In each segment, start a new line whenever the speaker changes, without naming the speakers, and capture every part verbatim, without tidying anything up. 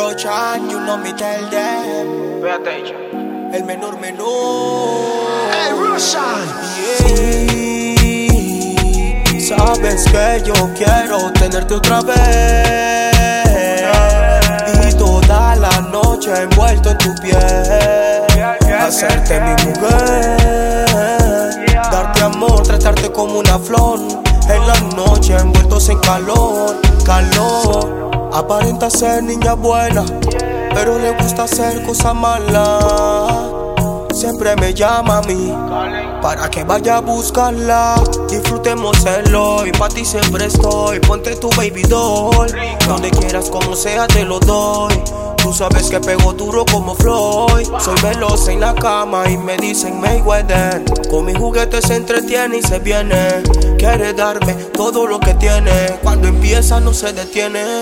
Rochan, you know me tell them.
Pay attention.
El menor menor.
Hey, Rochan.
Sí, sabes que yo quiero tenerte otra vez. Y toda la noche envuelto en tu piel. Hacerte mi mujer. Darte amor, tratarte como una flor. En la noche envueltos en calor, calor. Aparenta ser niña buena, pero le gusta hacer cosas malas. Siempre me llama a mí para que vaya a buscarla. Disfrutemos el hoy, pa' ti siempre estoy. Ponte tu baby doll, donde quieras como sea te lo doy. Tú sabes que pego duro como Floyd. Soy veloz en la cama y me dicen Mayweather. Con mis juguetes se entretiene y se viene. Quiere darme todo lo que tiene. Cuando empieza no se detiene.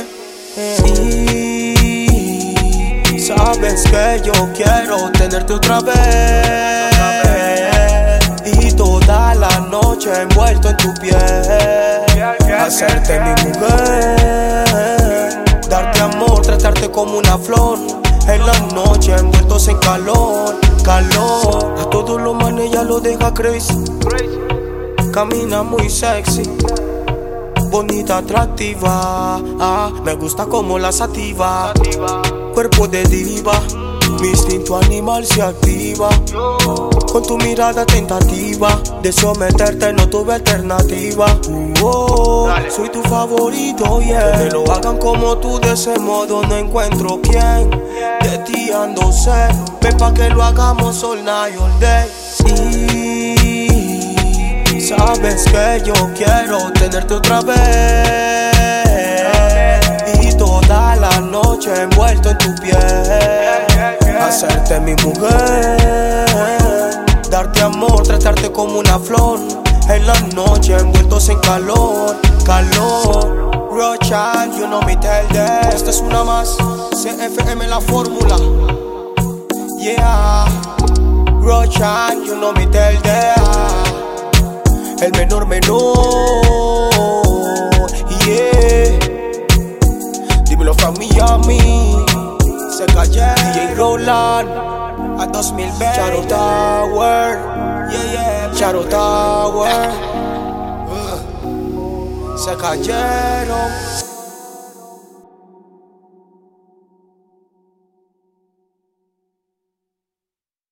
Sí, sabes que yo quiero tenerte otra vez. Y toda la noche envuelto en tu piel. Hacerte mi mujer. Darte amor, tratarte como una flor. En la noche envueltos en calor, calor. A todos los manes ya lo deja crazy. Camina muy sexy, bonita, atractiva. Ah, me gusta como la sativa. Cuerpo de diva, mi instinto animal se activa. Con tu mirada tentativa, deseo meterte, no tuve alternativa. Oh, soy tu favorito, yeah. Que me lo hagan como tú, de ese modo no encuentro quien. De ti ando sé, ven pa' que lo hagamos all night, all day. Sí, sabes que yo quiero tenerte otra vez. Y toda la noche envuelto en tu piel. Hacerte mi mujer. Darte amor, tratarte como una flor. En la noche envueltos en calor, calor. Rochan, you know me tell them. Esta es una más, C F M la fórmula. Yeah, Rochan, you know me tell them. El menor menor, yeah. Dímelo from Miami. Se callé, D J Roland. A dos mil veinte, Charo Tower, yeah, yeah, Charo Tower. uh, Se cayeron.